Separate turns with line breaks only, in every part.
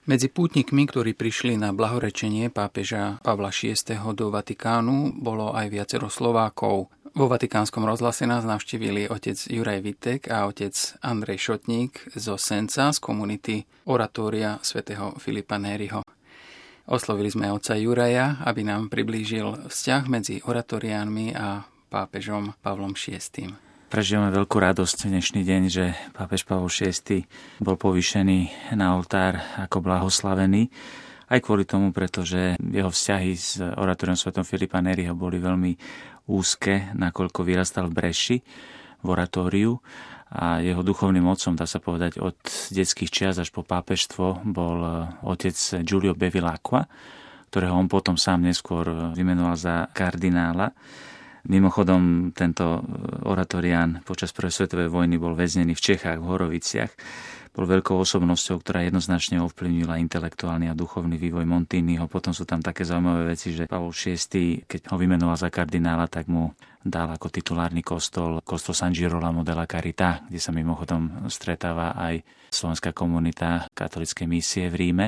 Medzi pútnikmi, ktorí prišli na blahorečenie pápeža Pavla VI. Do Vatikánu, bolo aj viacero Slovákov. Vo Vatikánskom rozhlase nás navštívili otec Juraj Vitek a otec Andrej Šotník zo Senca z komunity Oratória svätého Filipa Nériho. Oslovili sme otca Juraja, aby nám priblížil vzťah medzi oratóriánmi a pápežom Pavlom VI.
Prežívame veľkú radosť v dnešný deň, že pápež Pavol VI bol povýšený na oltár ako blahoslavený. Aj kvôli tomu, pretože jeho vzťahy s oratóriom svätom Filipa Nériho boli veľmi úzke, nakoľko vyrastal v Breši, v oratóriu. A jeho duchovným otcom, dá sa povedať, od detských čias až po pápežstvo bol otec Giulio Bevilacqua, ktorého on potom sám neskôr vymenoval za kardinála. Mimochodom, tento oratórián počas prvej svetovej vojny bol väznený v Čechách, v Horoviciach. Bol veľkou osobnosťou, ktorá jednoznačne ovplyvnila intelektuálny a duchovný vývoj Montiniho. Potom sú tam také zaujímavé veci, že Pavol VI, keď ho vymenoval za kardinála, tak mu dal ako titulárny kostol San Girolamo della Carità, kde sa mimochodom stretáva aj slovenská komunita katolíckej misie v Ríme,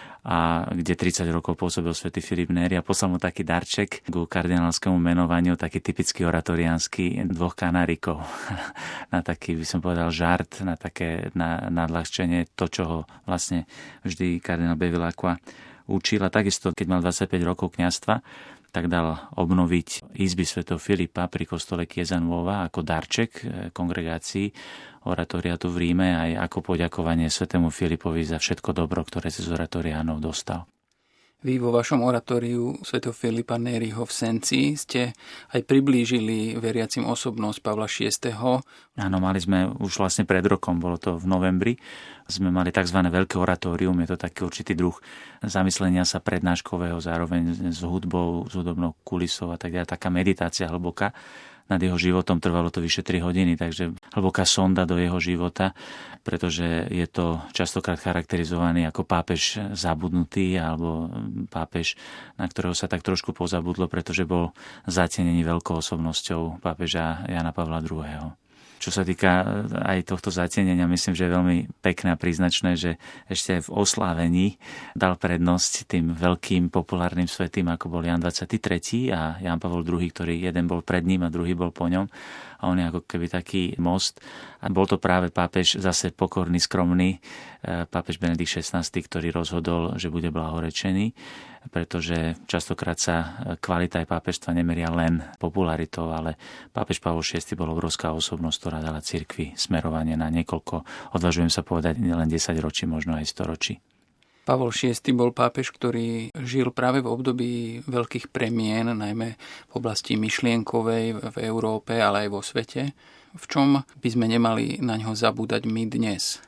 a kde 30 rokov pôsobil svätý Filip Néri a poslal mu taký darček ku kardinálskému menovaniu, taký typický oratoriánsky 2 kanárikov. Na taký, by som povedal, žart, na také nadľahčenie, to, čo ho vlastne vždy kardinál Bevilacqua učil. A takisto, keď mal 25 rokov kňazstva, tak dal obnoviť izby svätého Filipa pri kostole Chiesa Nuova ako darček kongregácii oratória tu v Ríme, aj ako poďakovanie svätému Filipovi za všetko dobro, ktoré si z oratóriánov dostal.
Vy vo vašom oratóriu svätého Filipa Nériho v Senci ste aj priblížili veriacim osobnosť Pavla VI.
Áno, mali sme už vlastne pred rokom, bolo to v novembri, sme mali tzv. Veľké oratórium, je to taký určitý druh zamyslenia sa prednáškového, zároveň s hudbou, s hudobnou kulisou a tak ďalej, taká meditácia hlboká nad jeho životom, trvalo to vyše 3 hodiny, takže hlboká sonda do jeho života, pretože je to častokrát charakterizovaný ako pápež zabudnutý alebo pápež, na ktorého sa tak trošku pozabudlo, pretože bol zatenený veľkou osobnosťou pápeža Jana Pavla II. Čo sa týka aj tohto zatenenia, myslím, že je veľmi pekné a príznačné, že ešte aj v oslávení dal prednosť tým veľkým populárnym svätým, ako bol Jan 23. a Jan Pavol II, ktorý jeden bol pred ním a druhý bol po ňom. A on je ako keby taký most. A bol to práve pápež zase pokorný, skromný, pápež Benedikt XVI, ktorý rozhodol, že bude blahorečený, pretože častokrát sa kvalita aj pápežstva nemeria len popularitou, ale pápež Pavol VI bol obrovská osobnosť, ktorá dala cirkvi smerovanie na niekoľko, odvažujem sa povedať, nielen 10 ročí, možno aj 100 ročí.
Pavol VI bol pápež, ktorý žil práve v období veľkých premien, najmä v oblasti myšlienkovej v Európe, ale aj vo svete. V čom by sme nemali na ňo zabúdať my dnes?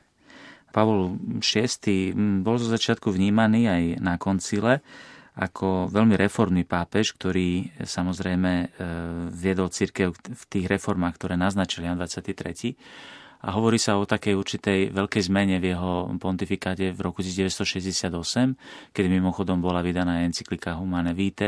Pavol VI bol zo začiatku vnímaný aj na koncile ako veľmi reformný pápež, ktorý samozrejme viedol cirkev v tých reformách, ktoré naznačil Jan 23. A hovorí sa o takej určitej veľkej zmene v jeho pontifikáte v roku 1968, kedy mimochodom bola vydaná encyklika Humane Vitae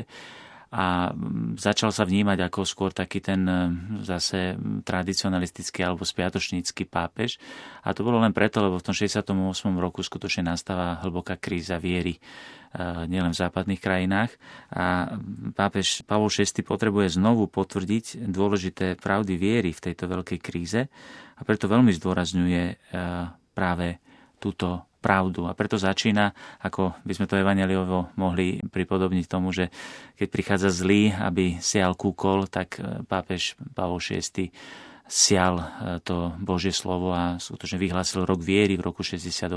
a začal sa vnímať ako skôr taký ten zase tradicionalistický alebo spiatočnícky pápež. A to bolo len preto, lebo v tom 68. roku skutočne nastáva hlboká kríza viery nielen v západných krajinách. A pápež Pavol VI potrebuje znovu potvrdiť dôležité pravdy viery v tejto veľkej kríze a preto veľmi zdôrazňuje práve túto pravdu. A preto začína, ako by sme to evanjeliovo mohli pripodobniť tomu, že keď prichádza zlý, aby sial kúkol, tak pápež Pavol VI sial to Božie slovo a skutočne vyhlásil rok viery v roku 68,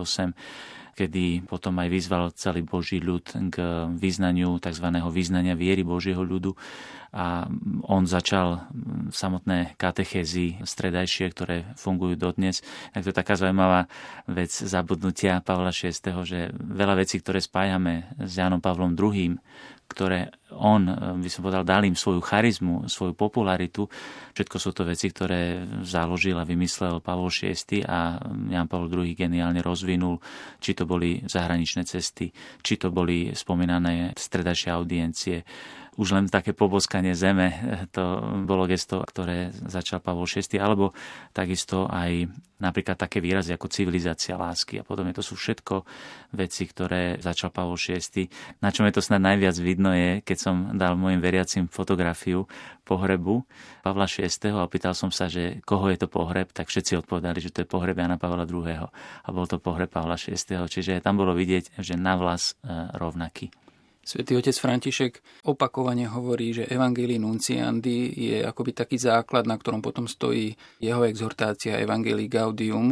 kedy potom aj vyzval celý Boží ľud k vyznaniu, tzv. Vyznania viery Božieho ľudu. A on začal samotné katechézy stredajšie, ktoré fungujú dodnes. Tak to je taká zaujímavá vec zabudnutia Pavla VI, že veľa vecí, ktoré spájame s Jánom Pavlom II, ktoré on, by som povedal, dal im svoju charizmu, svoju popularitu. Všetko sú to veci, ktoré založil a vymyslel Pavol VI a Ján Pavol II geniálne rozvinul. Či to boli zahraničné cesty, či to boli spomínané stredajšie audiencie, už len také poboskanie zeme, to bolo gesto, ktoré začal Pavol VI, alebo takisto aj napríklad také výrazy ako civilizácia lásky a podobne. To sú všetko veci, ktoré začal Pavol VI. Na čom je to snad najviac vidno je, keď som dal mojim veriacim fotografiu pohrebu Pavla VI. A opýtal som sa, že koho je to pohreb, tak všetci odpovedali, že to je pohreb Jana Pavla II. A bol to pohreb Pavla VI. Čiže tam bolo vidieť, že navlas rovnaký.
Svätý otec František opakovane hovorí, že Evangelii Nunciandi je akoby taký základ, na ktorom potom stojí jeho exhortácia Evangelii Gaudium.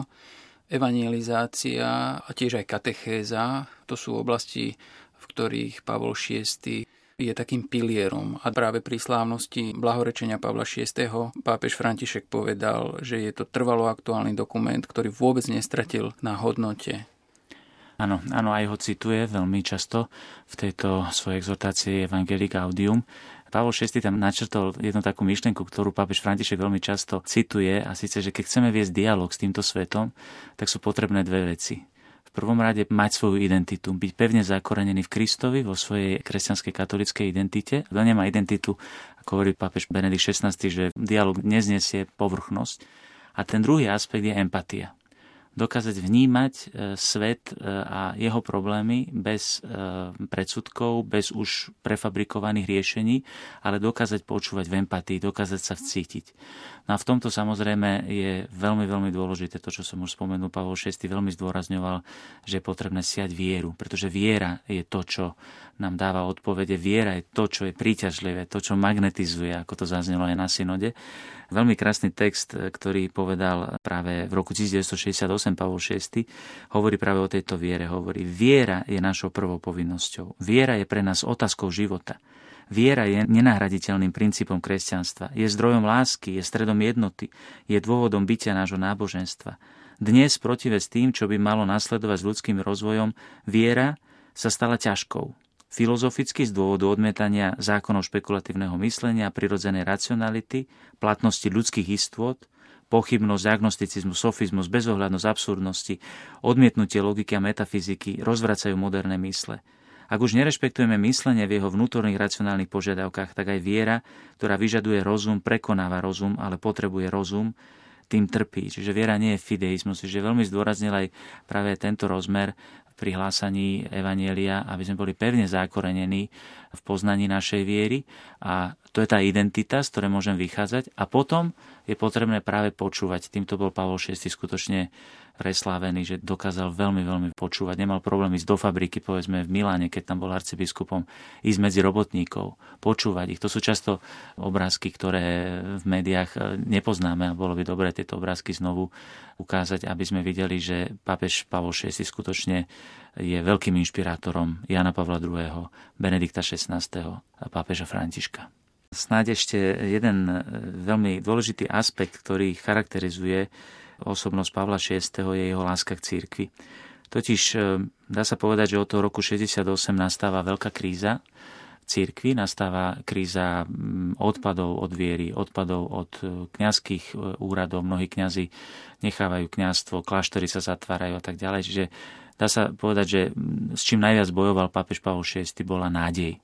Evangelizácia a tiež aj katechéza, to sú oblasti, v ktorých Pavol VI je takým pilierom. A práve pri slávnosti blahorečenia Pavla VI. Pápež František povedal, že je to trvalo aktuálny dokument, ktorý vôbec nestratil na hodnote.
Áno, aj ho cituje veľmi často v tejto svojej exhortácii Evangelii Gaudium. Pavol VI tam načrtol jednu takú myšlienku, ktorú pápež František veľmi často cituje, a síce, že keď chceme viesť dialog s týmto svetom, tak sú potrebné dve veci. V prvom rade mať svoju identitu, byť pevne zakorenený v Kristovi, vo svojej kresťanskej katolíckej identite. Kto nemá identitu, ako hovorí pápež Benedikt XVI, že dialog neznesie povrchnosť. A ten druhý aspekt je empatia. Dokázať vnímať svet a jeho problémy bez predsudkov, bez už prefabrikovaných riešení, ale dokázať počúvať v empatii, dokázať sa vcítiť. No a v tomto samozrejme je veľmi, veľmi dôležité to, čo som už spomenul. Pavol VI veľmi zdôrazňoval, že je potrebné siať vieru, pretože viera je to, čo nám dáva odpovede. Viera je to, čo je príťažlivé, to, čo magnetizuje, ako to zaznelo aj na synode. Veľmi krásny text, ktorý povedal práve v roku 1968 Pavol VI, hovorí práve o tejto viere. Hovorí, viera je našou prvou povinnosťou. Viera je pre nás otázkou života. Viera je nenahraditeľným princípom kresťanstva. Je zdrojom lásky, je stredom jednoty, je dôvodom bytia nášho náboženstva. Dnes, protive s tým, čo by malo nasledovať s ľudským rozvojom, viera sa stala ťažkou. Filozoficky z dôvodu odmietania zákonov špekulatívneho myslenia, prirodzenej racionality, platnosti ľudských istôt, pochybnosť, agnosticizmus, sofizmus, bezohľadnosť, absurdnosti, odmietnutie logiky a metafyziky rozvracajú moderné mysle. Ak už nerešpektujeme myslenie v jeho vnútorných racionálnych požiadavkách, tak aj viera, ktorá vyžaduje rozum, prekonáva rozum, ale potrebuje rozum, tým trpí. Čiže viera nie je fideizmus. Čiže veľmi zdôraznil aj práve tento rozmer pri hlásaní evanjelia, aby sme boli pevne zakorenení v poznaní našej viery. A to je tá identita, z ktorej môžem vychádzať. A potom je potrebné práve počúvať. Týmto bol Pavol VI skutočne preslávený, že dokázal veľmi, veľmi počúvať. Nemal problém ísť do fabriky, povedzme v Miláne, keď tam bol arcibiskupom, ísť medzi robotníkov, počúvať ich. To sú často obrázky, ktoré v médiách nepoznáme a bolo by dobré tieto obrázky znovu ukázať, aby sme videli, že pápež Pavol VI skutočne je veľkým inšpirátorom Jana Pavla II., Benedikta XVI. A pápeža Františka. Snáď ešte jeden veľmi dôležitý aspekt, ktorý charakterizuje osobnosť Pavla VI. Je jeho láska k cirkvi. Totiž dá sa povedať, že od toho roku 68 nastáva veľká kríza cirkvi, nastáva kríza odpadov od viery, odpadov od kňazských úradov. Mnohí kňazi nechávajú kňazstvo, kláštory sa zatvárajú a tak ďalej. Čiže dá sa povedať, že s čím najviac bojoval pápež Pavol VI. Bola nádej.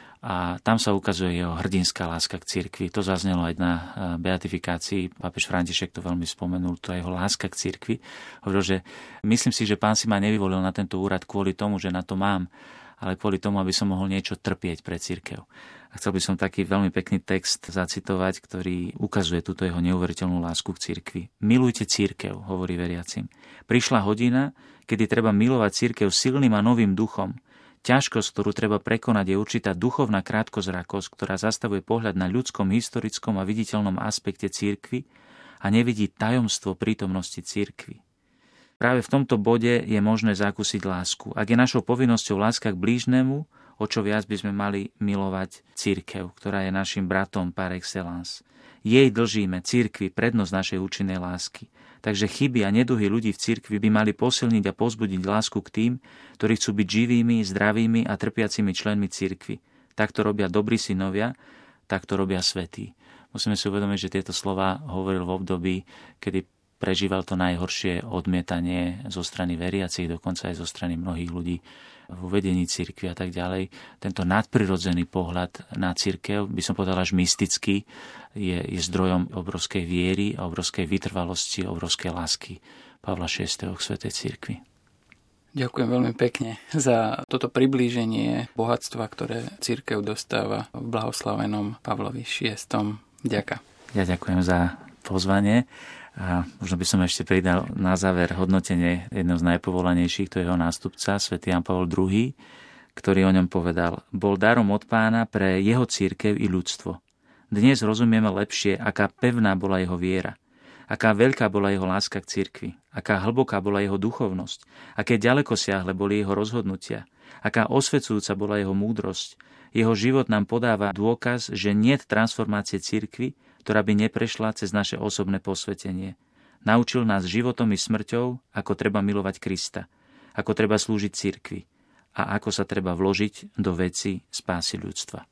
A tam sa ukazuje jeho hrdinská láska k cirkvi. To zaznelo aj na beatifikácii. Pápež František to veľmi spomenul, to je jeho láska k cirkvi. Hovoril, že myslím si, že Pán si ma nevyvolil na tento úrad kvôli tomu, že na to mám, ale kvôli tomu, aby som mohol niečo trpieť pre cirkev. A chcel by som taký veľmi pekný text zacitovať, ktorý ukazuje túto jeho neuveriteľnú lásku k cirkvi. Milujte cirkev, hovorí veriacim. Prišla hodina, kedy treba milovať cirkev silným a novým duchom. Ťažkosť, ktorú treba prekonať, je určitá duchovná krátkozrakosť, ktorá zastavuje pohľad na ľudskom, historickom a viditeľnom aspekte cirkvi a nevidí tajomstvo prítomnosti cirkvi. Práve v tomto bode je možné zakúsiť lásku. Ak je našou povinnosťou láska k blížnemu, o čo viac by sme mali milovať cirkev, ktorá je našim bratom par excellence. Jej dlžíme, cirkvi, prednosť našej účinnej lásky. Takže chyby a neduhy ľudí v cirkvi by mali posilniť a pozbudiť lásku k tým, ktorí chcú byť živými, zdravými a trpiacimi členmi cirkvi. Takto robia dobrí synovia, takto robia svätí. Musíme si uvedomiť, že tieto slová hovoril v období, kedy prežíval to najhoršie odmietanie zo strany veriacich, dokonca aj zo strany mnohých ľudí v vedení cirkvi a tak ďalej. Tento nadprirodzený pohľad na cirkev, by som povedal až mystický, je zdrojom obrovskej viery, obrovskej vytrvalosti, obrovskej lásky Pavla VI. K svätej cirkvi.
Ďakujem veľmi pekne za toto priblíženie bohatstva, ktoré cirkev dostáva v blahoslavenom Pavlovi VI. Ďakujem.
Ja ďakujem za pozvanie. A možno by som ešte pridal na záver hodnotenie jedného z najpovolanejších, to je jeho nástupca, svätý Ján Pavol II, ktorý o ňom povedal: bol darom od Pána pre jeho cirkev i ľudstvo. Dnes rozumieme lepšie, aká pevná bola jeho viera, aká veľká bola jeho láska k cirkvi, aká hlboká bola jeho duchovnosť, aké ďalekosiahle boli jeho rozhodnutia, aká osvecujúca bola jeho múdrosť. Jeho život nám podáva dôkaz, že niet transformácie cirkvi, ktorá by neprešla cez naše osobné posvetenie. Naučil nás životom i smrťou, ako treba milovať Krista, ako treba slúžiť cirkvi a ako sa treba vložiť do veci spásy ľudstva.